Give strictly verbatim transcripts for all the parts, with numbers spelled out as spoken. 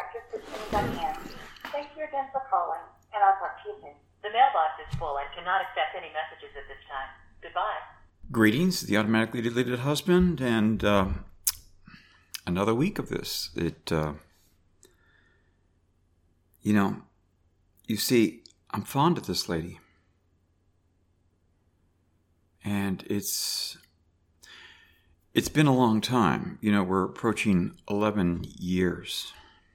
Doctor Christine Duncan. Thank you again for calling, and I'll talk to you soon. The mailbox is full and cannot accept any messages at this time. Goodbye. Greetings, the automatically deleted husband, and uh, another week of this. It, uh, you know, you see, I'm fond of this lady, and it's it's been a long time. You know, we're approaching eleven years.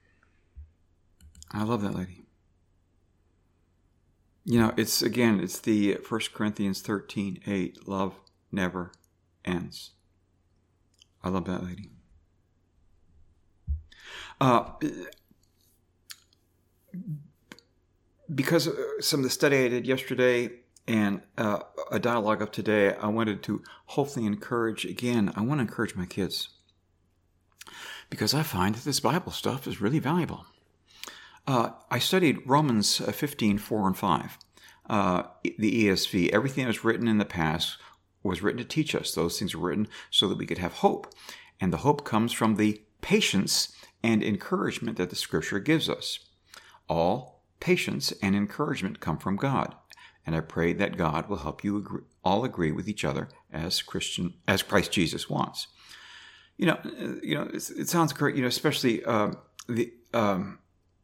I love that lady. You know, it's, again, it's the First Corinthians thirteen eight, love never ends. I love that lady. Uh, because of some of the study I did yesterday and uh, a dialogue of today, I wanted to hopefully encourage, again, I want to encourage my kids. Because I find that this Bible stuff is really valuable. Uh, I studied Romans fifteen, four and five, uh, the E S V. Everything that was written in the past was written to teach us. Those things were written so that we could have hope. And the hope comes from the patience and encouragement that the Scripture gives us. All patience and encouragement come from God. And I pray that God will help you agree, all agree with each other as Christian, as Christ Jesus wants. You know, you know, it, it sounds great. You know, especially uh, the. Um,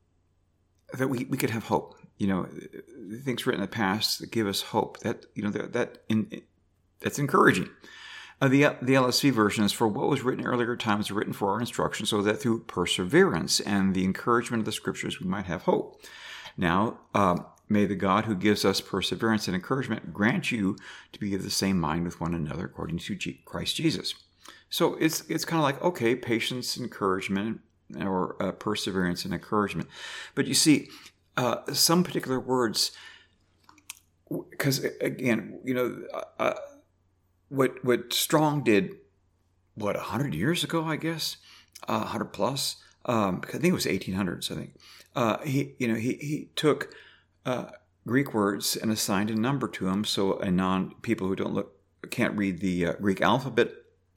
that we, we could have hope, you know, things written in the past that give us hope. That, you know, that, that in, that's encouraging. Uh, the the L S V version is, for what was written earlier times written for our instruction, so that through perseverance and the encouragement of the Scriptures we might have hope. Now, um, may the God who gives us perseverance and encouragement grant you to be of the same mind with one another according to G- Christ Jesus. So it's it's kind of like, okay, patience, encouragement, or uh, perseverance and encouragement. But you see, uh, some particular words, because again, you know, uh, what what Strong did, what, one hundred years ago, I guess, uh, one hundred plus, um, I think it was eighteen hundreds, I think. Uh, he, you know, he, he took uh, Greek words and assigned a number to them, so a non people who don't look can't read the uh, Greek alphabet,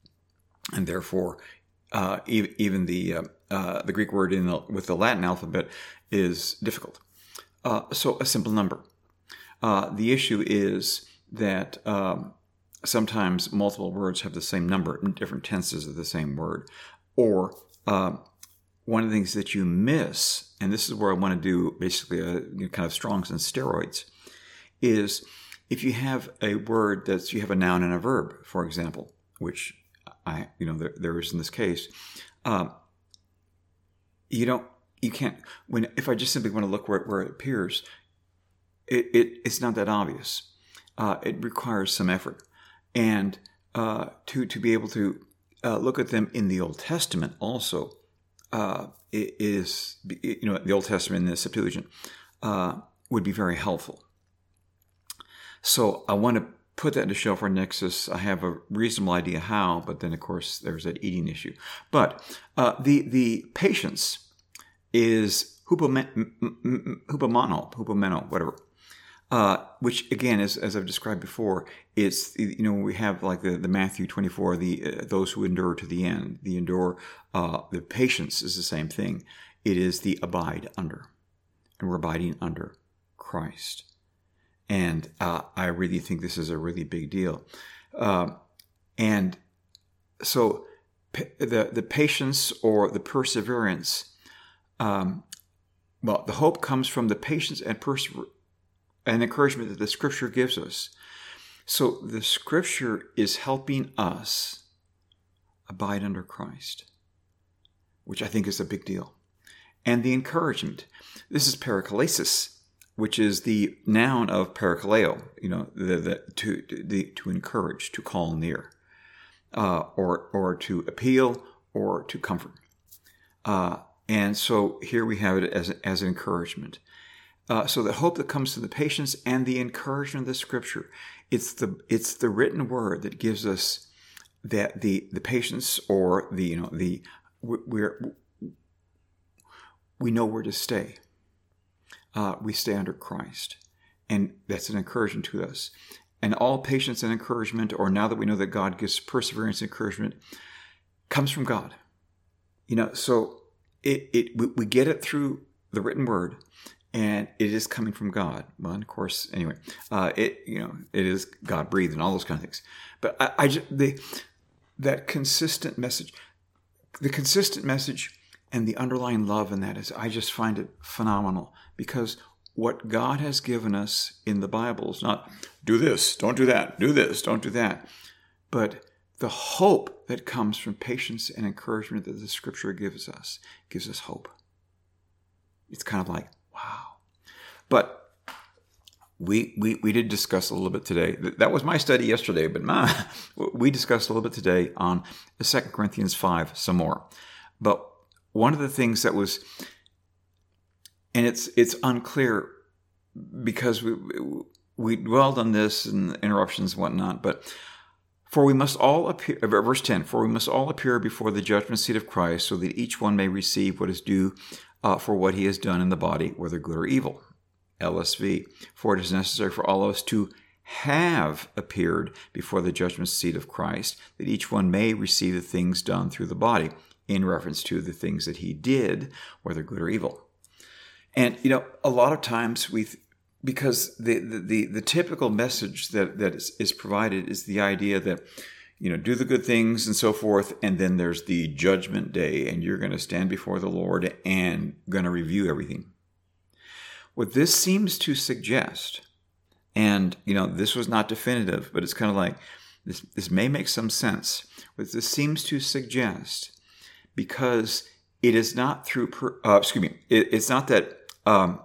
and therefore uh, even, even the uh, Uh, the Greek word in the, with the Latin alphabet is difficult. Uh, so a simple number. Uh, the issue is that um, sometimes multiple words have the same number in different tenses of the same word. Or uh, one of the things that you miss, and this is where I want to do basically a you know, kind of Strong's and steroids, is if you have a word that's, you have a noun and a verb, for example, which I, you know, there, there is in this case, um, You don't, you can't, when, if I just simply want to look where, where it appears, it, it it's not that obvious. Uh, it requires some effort. And uh, to, to be able to uh, look at them in the Old Testament also, uh, it is, you know, the Old Testament in the Septuagint uh, would be very helpful. So I want to put that into show for Nexus. I have a reasonable idea how, but then of course there's that eating issue. But uh, the the patience is hupomano, hupomeno, whatever. Uh, which again, is, as I've described before, it's, you know, we have like the, the Matthew twenty-four, the uh, those who endure to the end. The endure, uh, the patience is the same thing. It is the abide under, and we're abiding under Christ. And uh, I really think this is a really big deal. Uh, and so p- the, the patience or the perseverance, um, well, the hope comes from the patience and perseverance and encouragement that the Scripture gives us. So the Scripture is helping us abide under Christ, which I think is a big deal. And the encouragement. This is paraklesis, which is the noun of parakaleo, you know, the, the, to, the, to encourage, to call near, uh, or, or to appeal, or to comfort. Uh, and so here we have it as, as an encouragement. Uh, so the hope that comes to the patience and the encouragement of the Scripture, it's the, it's the written word that gives us that the, the patience, or the, you know, the, we're, we know where to stay. Uh, we stay under Christ. And that's an encouragement to us. And all patience and encouragement, or now that we know that God gives perseverance and encouragement, comes from God. You know, so it, it we, we get it through the written word, and it is coming from God. Well, and of course, anyway, uh, it you know it is God breathed and all those kind of things. But I, I just, the that consistent message, the consistent message, and the underlying love in that is, I just find it phenomenal, because what God has given us in the Bible is not do this, don't do that, do this, don't do that, but the hope that comes from patience and encouragement that the Scripture gives us gives us hope. It's kind of like, wow. But we we we did discuss a little bit today. That was my study yesterday, but my, we discussed a little bit today on Second Corinthians five some more. But one of the things that was, and it's it's unclear because we we dwelled on this and interruptions and whatnot, but for we must all appear, verse ten, for we must all appear before the judgment seat of Christ, so that each one may receive what is due uh, for what he has done in the body, whether good or evil. L S V, for it is necessary for all of us to have appeared before the judgment seat of Christ, that each one may receive the things done through the body, in reference to the things that he did, whether good or evil. And, you know, a lot of times we, because the the, the, the typical message that, that is, is provided is the idea that, you know, do the good things and so forth, and then there's the judgment day, and you're going to stand before the Lord and going to review everything. What this seems to suggest, and, you know, this was not definitive, but it's kind of like, this, this may make some sense. What this seems to suggest, because it is not through, per, uh, excuse me, it, it's not that um,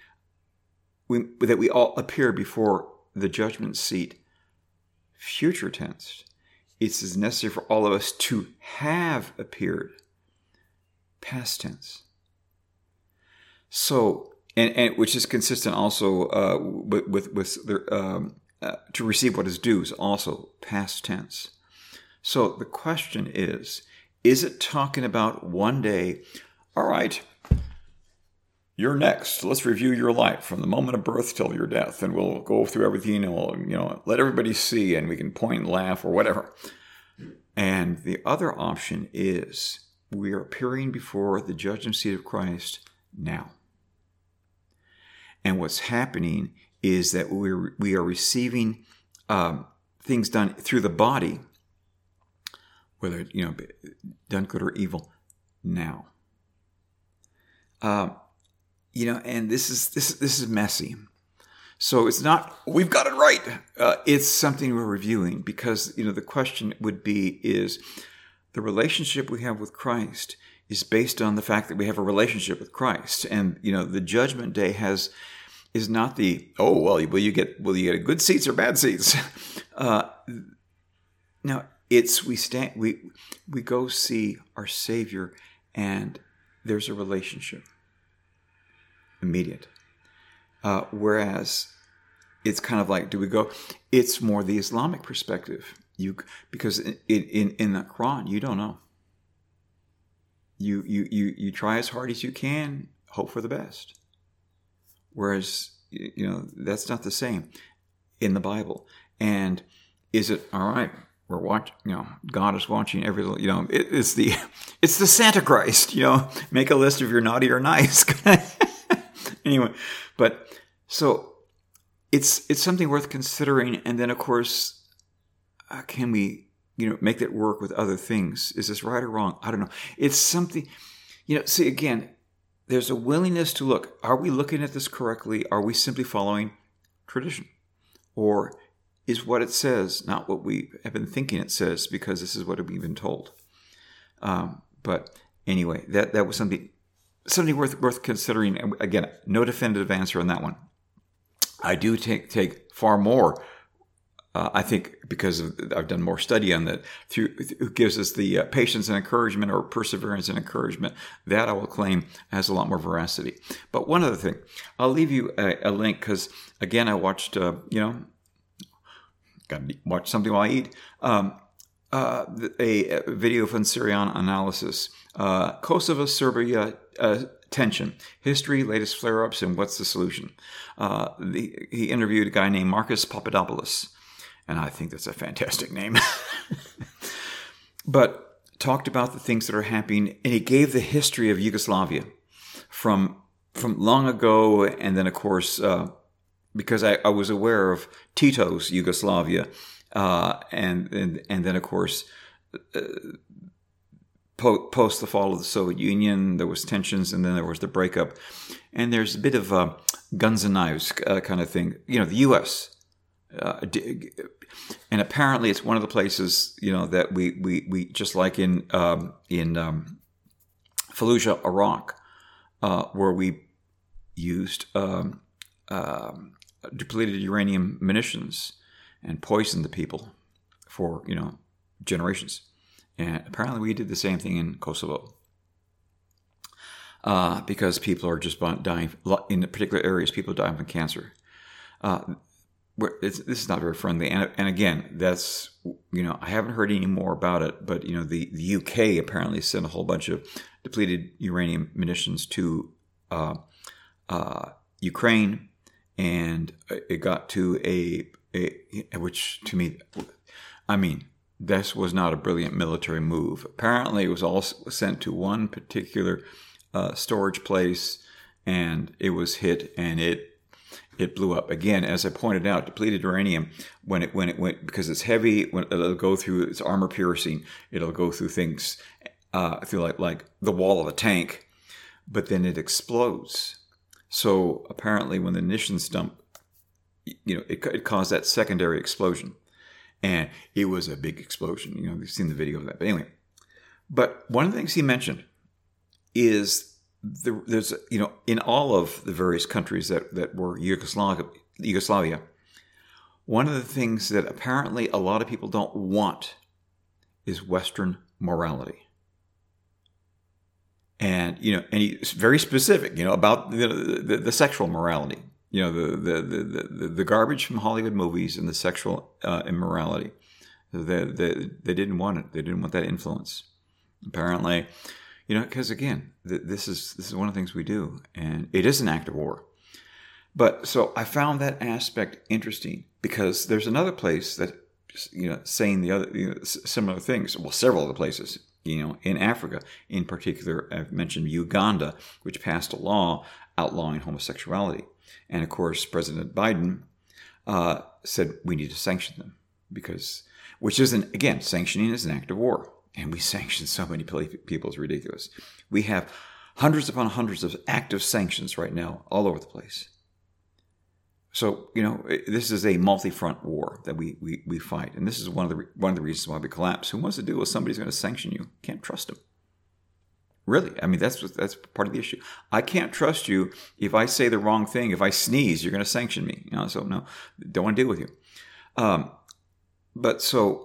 we that we all appear before the judgment seat, future tense. It's as necessary for all of us to have appeared, past tense. So, and, and which is consistent also uh, with with, with the, um, uh, to receive what is due is also past tense. So the question is, is it talking about one day, all right, you're next. Let's review your life from the moment of birth till your death, and we'll go through everything, and we'll, you know, let everybody see, and we can point and laugh or whatever. And the other option is we are appearing before the judgment seat of Christ now. And what's happening is that we're, we are receiving um, things done through the body, whether, you know, done good or evil, now. Um, you know, and this is this this is messy. So it's not, we've got it right. Uh, it's something we're reviewing, because, you know, the question would be, is the relationship we have with Christ is based on the fact that we have a relationship with Christ. And, you know, the judgment day has, is not the, oh, well, will you get, will you get good seats or bad seats? Uh, no, it's, we stand, we, we go see our Savior, and there's a relationship. Immediate. Uh, whereas it's kind of like, do we go, it's more the Islamic perspective. You, because in, in, in the Quran, you don't know. You, you, you, you try as hard as you can, hope for the best. Whereas, you know, that's not the same in the Bible. And is it, all right, we're watching, you know, God is watching every little, you know, it, it's the, it's the Santa Christ, you know, make a list of your naughty or nice. Anyway, but so it's, it's something worth considering. And then, of course, uh, can we, you know, make that work with other things? Is this right or wrong? I don't know. It's something, you know, see, again, there's a willingness to look, are we looking at this correctly? Are we simply following tradition? Or is what it says not what we have been thinking it says, because this is what we've been told? Um, but anyway, that, that was something, something worth, worth considering. Again, no definitive answer on that one. I do take, take far more, uh, I think, because of, I've done more study on that, through, who gives us the uh, patience and encouragement, or perseverance and encouragement. That I will claim has a lot more veracity. But one other thing, I'll leave you a, a link, because again, I watched, uh, you know, got to watch something while I eat, um, uh, a, a video from Syrian analysis, uh, Kosovo, Serbia, uh, tension, history, latest flare-ups, and what's the solution. Uh, the, he interviewed a guy named Marcus Papadopoulos, and I think that's a fantastic name. But talked about the things that are happening, and he gave the history of Yugoslavia from from long ago, and then of course uh, because I, I was aware of Tito's Yugoslavia, uh, and, and and then of course uh, po- post the fall of the Soviet Union, there was tensions, and then there was the breakup, and there's a bit of a guns and knives uh, kind of thing. You know, the U S Uh, and apparently, it's one of the places, you know, that we we, we just like in um, in um, Fallujah, Iraq, uh, where we used um, um, depleted uranium munitions and poisoned the people for, you know, generations. And apparently, we did the same thing in Kosovo. Uh, because people are just dying in particular areas. People are dying from cancer. Uh, It's, this is not very friendly, and, and again, that's, you know, I haven't heard any more about it, but, you know, the, the U K apparently sent a whole bunch of depleted uranium munitions to uh, uh, Ukraine, and it got to a, a, which to me, I mean, this was not a brilliant military move. Apparently, it was all sent to one particular uh, storage place, and it was hit, and it It blew up again. As I pointed out, depleted uranium, when it when it went, because it's heavy, when it'll go through, it's armor piercing. It'll go through things, uh, through like like the wall of a tank, but then it explodes. So apparently, when the munitions dump, you know, it, it caused that secondary explosion, and it was a big explosion. You know, you've seen the video of that. But anyway, but one of the things he mentioned is, The, there's, you know, in all of the various countries that, that were Yugoslavia, Yugoslavia, one of the things that apparently a lot of people don't want is Western morality. And, you know, and he's very specific, you know, about the, the, the sexual morality, you know, the, the, the, the, the garbage from Hollywood movies and the sexual uh, immorality. They, they, they didn't want it. They didn't want that influence. Apparently, you know, because again, th- this is this is one of the things we do, and it is an act of war. But so I found that aspect interesting, because there's another place that, you know, saying the other, you know, similar things. Well, several other places, you know, in Africa, in particular, I've mentioned Uganda, which passed a law outlawing homosexuality, and of course, President Biden uh, said we need to sanction them, because, which isn't, again, sanctioning is an act of war. And we sanction so many people, it's ridiculous. We have hundreds upon hundreds of active sanctions right now all over the place. So, you know, this is a multi-front war that we, we, we fight. And this is one of the one of the reasons why we collapse. Who wants to deal with somebody who's going to sanction you? Can't trust them. Really. I mean, that's that's part of the issue. I can't trust you if I say the wrong thing. If I sneeze, you're going to sanction me. You know, so no, don't want to deal with you. Um, but so...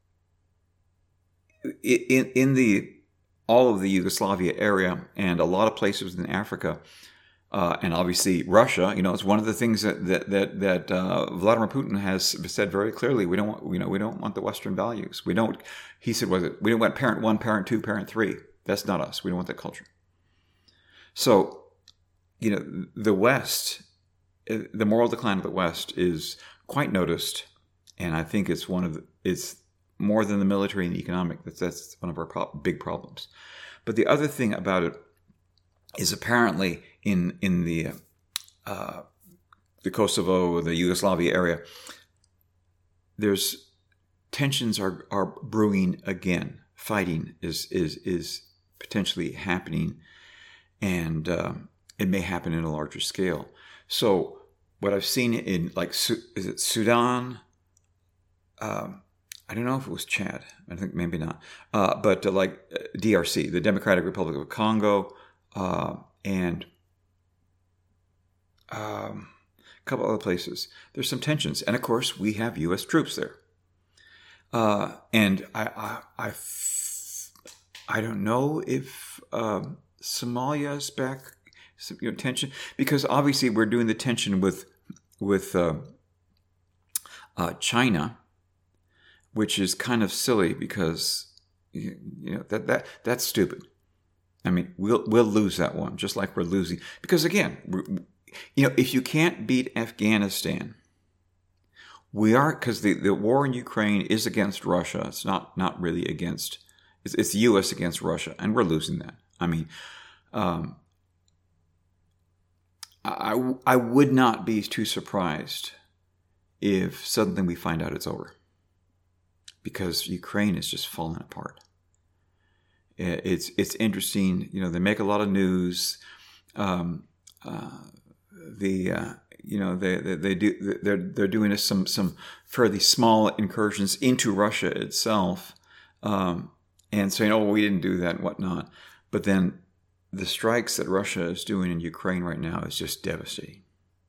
In in the all of the Yugoslavia area and a lot of places in Africa, uh, and obviously Russia, you know, it's one of the things that that that, that uh, Vladimir Putin has said very clearly. We don't want, you know, we don't want the Western values. We don't. He said, was it? We don't want parent one, parent two, parent three. That's not us. We don't want that culture. So, you know, the West, the moral decline of the West is quite noticed, and I think it's one of the, it's. more than the military and the economic. That's, that's one of our pro- big problems. But the other thing about it is apparently in in the uh, the Kosovo, the Yugoslavia area, there's tensions are are brewing again. Fighting is is is potentially happening, and uh, it may happen in a larger scale. So what I've seen in, like, is it Sudan? Um, I don't know if it was Chad. I think maybe not. Uh, but uh, like uh, D R C, the Democratic Republic of Congo, uh, and um, a couple other places. There's some tensions. And of course, we have U S troops there. Uh, and I, I, I, I don't know if um, Somalia is back, you know, tension, because obviously we're doing the tension with, with uh, uh, China, which is kind of silly, because, you know, that that that's stupid. I mean, we'll we'll lose that one, just like we're losing, because again, you know, if you can't beat Afghanistan, we are, because the, the war in Ukraine is against Russia. It's not not really against It's, it's the U S against Russia, and we're losing that. I mean, um, I, I would not be too surprised if suddenly we find out it's over, because Ukraine is just falling apart. It's it's interesting, you know. They make a lot of news. Um, uh, the uh, you know they, they they do they're they're doing some some fairly small incursions into Russia itself, um, and saying, oh, we didn't do that and whatnot. But then the strikes that Russia is doing in Ukraine right now is just devastating.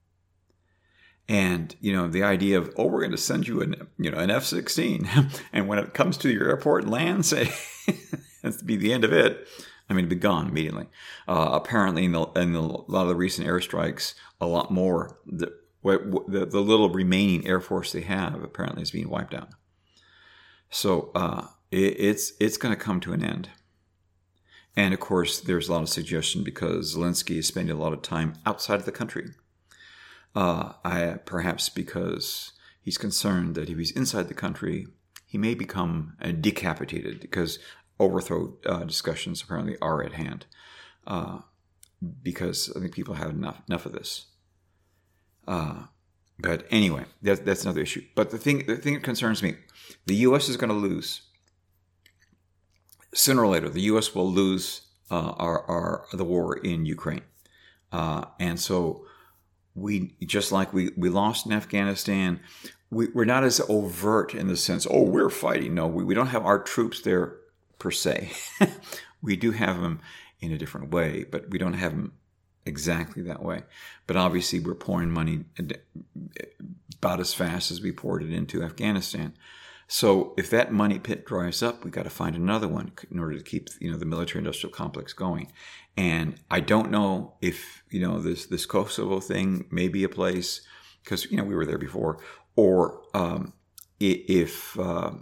And, you know, the idea of, oh, we're going to send you an, you know, an F sixteen. And when it comes to your airport and lands, that's to be the end of it. I mean, it'd be gone immediately. Uh, apparently, in, the, in the, a lot of the recent airstrikes, a lot more, the, the, the little remaining Air Force they have apparently is being wiped out. So uh, it, it's it's going to come to an end. And, of course, there's a lot of suggestion because Zelensky is spending a lot of time outside of the country. Uh, I, perhaps because he's concerned that if he's inside the country, he may become uh, decapitated, because overthrow uh, discussions apparently are at hand. Uh, because I think people have enough enough of this. Uh, but anyway, that, that's another issue. But the thing the thing that concerns me, the U S is going to lose. Sooner or later, the U S will lose uh, our, our the war in Ukraine, uh, and so. We, just like we, we lost in Afghanistan, we, we're not as overt in the sense, oh, we're fighting. No, we, we don't have our troops there per se. We do have them in a different way, but we don't have them exactly that way. But obviously we're pouring money about as fast as we poured it into Afghanistan. So if that money pit dries up, we got to find another one in order to keep, you know, the military-industrial complex going. And I don't know if, you know, this this Kosovo thing may be a place, because, you know, we were there before, or um, if, uh,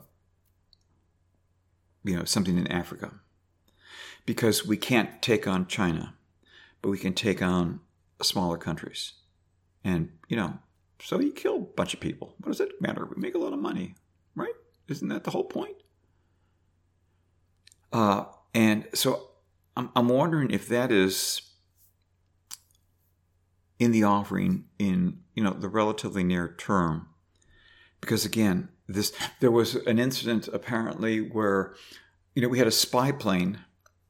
you know, something in Africa. Because we can't take on China, but we can take on smaller countries. And, you know, so you kill a bunch of people. What does that matter? We make a lot of money. Right? Isn't that the whole point? Uh, and so I'm, I'm wondering if that is in the offering in, you know, the relatively near term. Because again, this there was an incident apparently where, you know, we had a spy plane.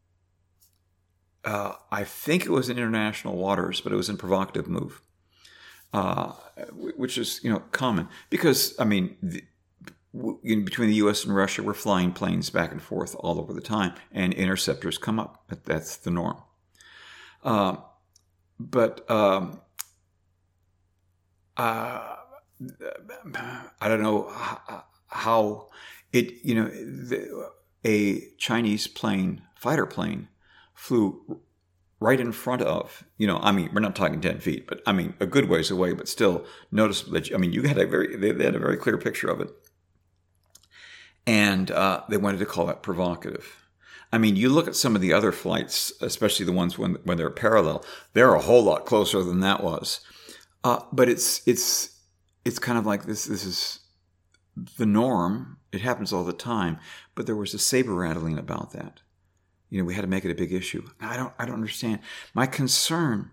Uh, I think it was in international waters, but it was in provocative move, uh, which is, you know, common. Because, I mean, the, in between the U S and Russia, we're flying planes back and forth all over the time, and interceptors come up. That's the norm. Uh, but um, uh, I don't know how it, you know, the, a Chinese plane, fighter plane, flew right in front of, you know, I mean, we're not talking ten feet, but I mean, a good ways away, but still noticeable that, I mean, you had a very, they had a very clear picture of it. And uh, they wanted to call that provocative. I mean, you look at some of the other flights, especially the ones when when they're parallel, they're a whole lot closer than that was. Uh, but it's it's it's kind of like this. This is the norm. It happens all the time. But there was a saber rattling about that. You know, we had to make it a big issue. I don't I don't understand. My concern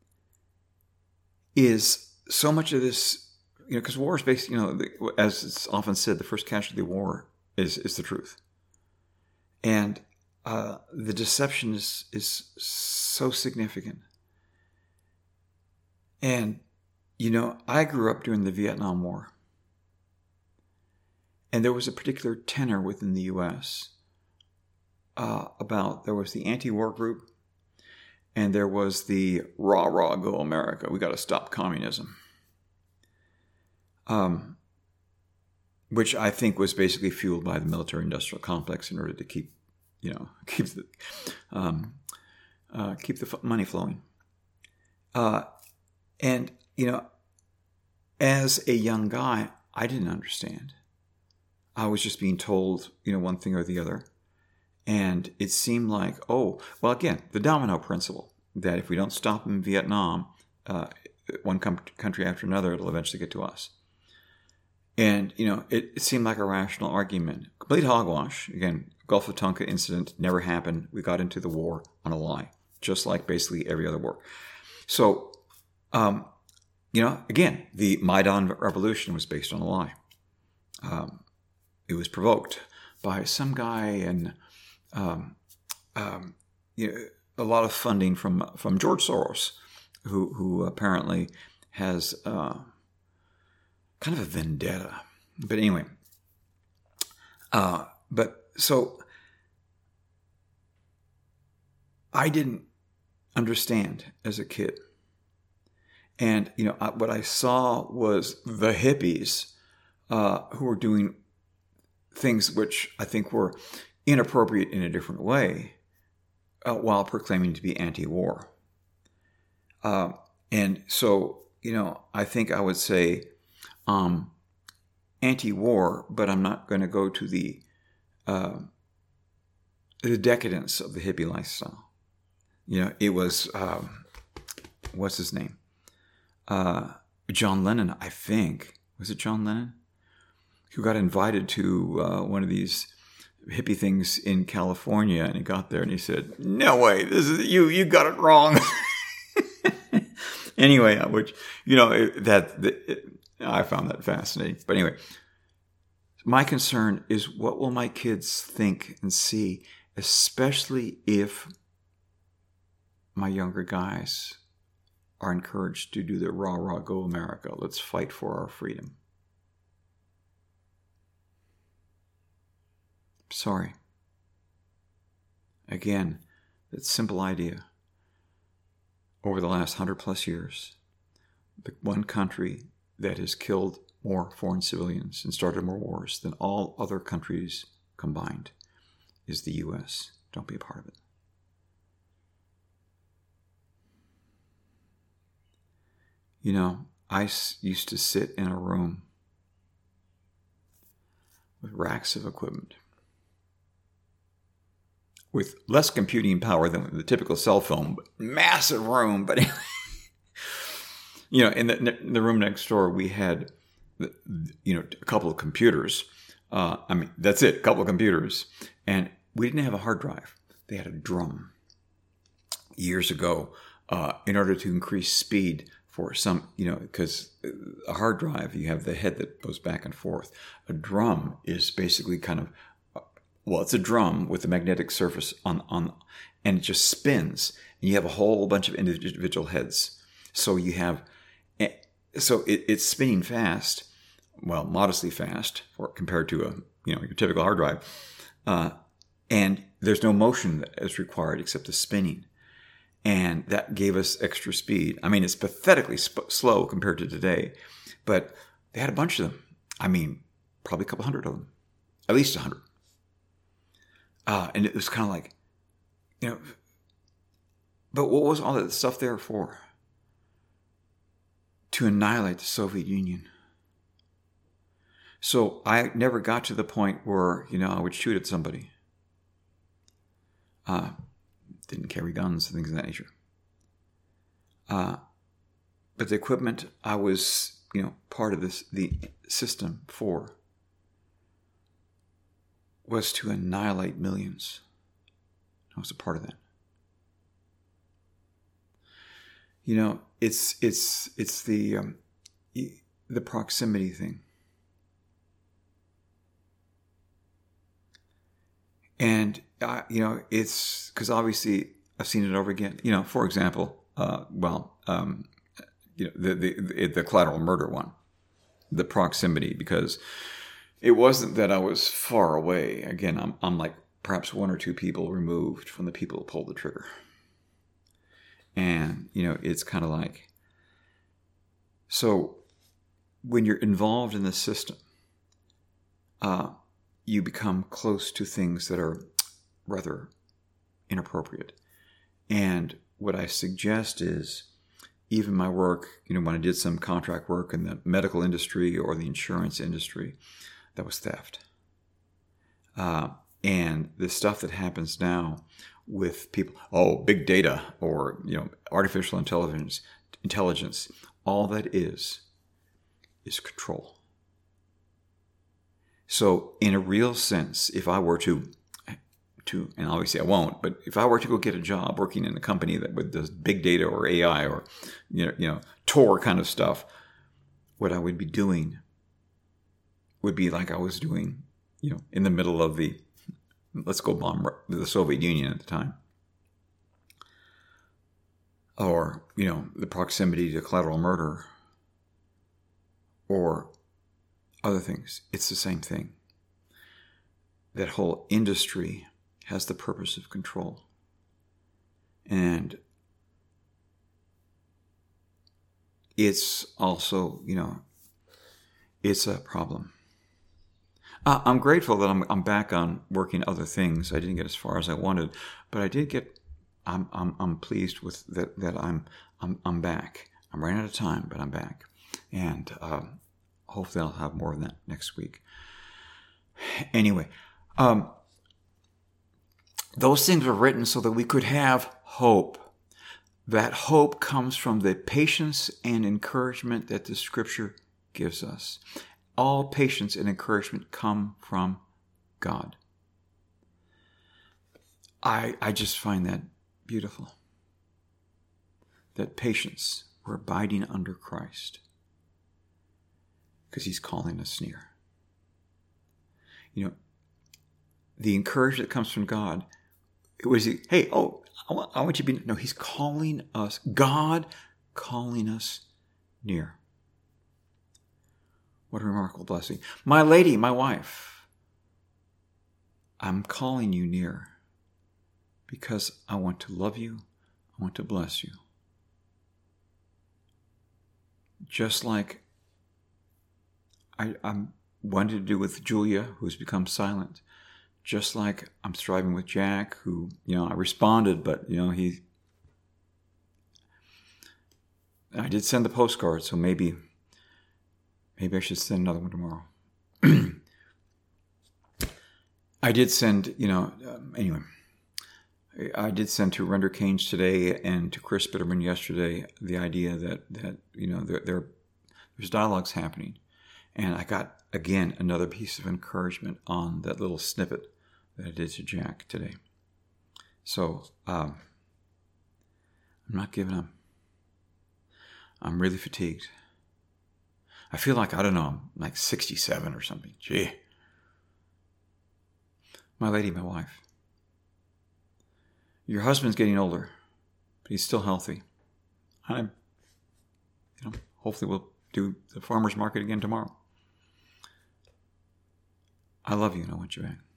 is so much of this, you know, because war is based, you know, as it's often said, the first casualty of war is is the truth. And uh, the deception is is so significant. And, you know, I grew up during the Vietnam War. And there was a particular tenor within the U S uh, about, there was the anti-war group, and there was the rah, rah, go America. We got to stop communism. Um, which I think was basically fueled by the military-industrial complex in order to keep, you know, keep the um, uh, keep the money flowing. Uh, and you know, as a young guy, I didn't understand. I was just being told, you know, one thing or the other, and it seemed like, oh, well, again, the domino principle that if we don't stop in Vietnam, uh, one com- country after another, it'll eventually get to us. And, you know, it, it seemed like a rational argument. Complete hogwash, again, Gulf of Tonkin incident never happened. We got into the war on a lie, just like basically every other war. So, um, you know, again, the Maidan revolution was based on a lie. Um, it was provoked by some guy and um, um, you know, a lot of funding from from George Soros, who who apparently has uh, kind of a vendetta. But anyway, uh, but so I didn't understand as a kid. And, you know, what I saw was the hippies uh, who were doing things which I think were inappropriate in a different way uh, while proclaiming to be anti-war. Uh, and so, you know, I think I would say um, anti-war, but I'm not going to go to the uh, the decadence of the hippie lifestyle. You know, it was, um, what's his name? Uh, John Lennon, I think. Was it John Lennon? Who got invited to uh, one of these hippie things in California, and he got there and he said, "No way, this is you. You got it wrong." Anyway, which you know it, that, that it, I found that fascinating. But anyway, my concern is what will my kids think and see, especially if my younger guys are encouraged to do the rah, rah, go America. Let's fight for our freedom. Sorry. Again, that simple idea. Over the last hundred plus years, the one country that has killed more foreign civilians and started more wars than all other countries combined is the U S. Don't be a part of it. You know, I used to sit in a room with racks of equipment, with less computing power than the typical cell phone, but massive room. But, you know, in the, in the room next door, we had, you know, a couple of computers. Uh, I mean, that's it, a couple of computers. And we didn't have a hard drive. They had a drum years ago uh, in order to increase speed. For some, you know, because a hard drive, you have the head that goes back and forth. A drum is basically kind of, well, it's a drum with a magnetic surface on, on, and it just spins. And you have a whole bunch of individual heads. So you have, so it, it's spinning fast, well, modestly fast, or compared to a, you know, your typical hard drive. Uh, and there's no motion that is required except the spinning. And that gave us extra speed. I mean, it's pathetically sp- slow compared to today, but they had a bunch of them. I mean, probably a couple hundred of them, at least a hundred. Uh, and it was kind of like, you know, but what was all that stuff there for? To annihilate the Soviet Union. So I never got to the point where, you know, I would shoot at somebody. Uh, Didn't carry guns and things of that nature. Uh, but the equipment I was, you know, part of this the system for was to annihilate millions. I was a part of that. You know, it's it's it's the um, the proximity thing. And, uh, you know, it's because obviously I've seen it over again. You know, for example, uh, well, um, you know, the, the, the collateral murder one, the proximity, because it wasn't that I was far away. Again, I'm, I'm like perhaps one or two people removed from the people who pulled the trigger. And, you know, it's kind of like, so when you're involved in the system, uh, you become close to things that are rather inappropriate. And what I suggest is, even my work, you know, when I did some contract work in the medical industry or the insurance industry, that was theft. Uh, and the stuff that happens now with people, oh, big data or, you know, artificial intelligence, intelligence, all that is, is control. So in a real sense, if I were to to, and obviously I won't, but if I were to go get a job working in a company that does big data or A I or, you know, you know, Tor kind of stuff, what I would be doing would be like I was doing, you know, in the middle of the, let's go bomb the Soviet Union at the time. Or, you know, the proximity to collateral murder. Or other things. It's the same thing. That whole industry has the purpose of control. And it's also, you know, it's a problem. Uh, I'm grateful that I'm I'm back on working other things. I didn't get as far as I wanted, but I did get. I'm I'm I'm pleased with that that I'm I'm I'm back. I'm running out of time, but I'm back, and uh, hopefully I'll have more of that next week. Anyway, um, those things were written so that we could have hope. That hope comes from the patience and encouragement that the Scripture gives us. All patience and encouragement come from God. I I just find that beautiful. That patience, we're abiding under Christ because He's calling us near. You know, the encouragement that comes from God, it was, hey, oh, I want, I want you to be, no, He's calling us, God calling us near. What a remarkable blessing. My lady, my wife, I'm calling you near because I want to love you. I want to bless you. Just like I, I'm wanted to do with Julia, who's become silent. Just like I'm striving with Jack, who, you know, I responded, but, you know, he, I did send the postcard, so maybe, maybe I should send another one tomorrow. I did send, you know, um, anyway, I did send to Render Canes today and to Chris Bitterman yesterday the idea that, that you know, there, there there's dialogues happening. And I got, again, another piece of encouragement on that little snippet that I did to Jack today. So, um, I'm not giving up. I'm really fatigued. I feel like, I don't know, I'm like sixty-seven or something. Gee. My lady, my wife. Your husband's getting older, but he's still healthy. I'm, you know, hopefully we'll do the farmer's market again tomorrow. I love you and I want you back.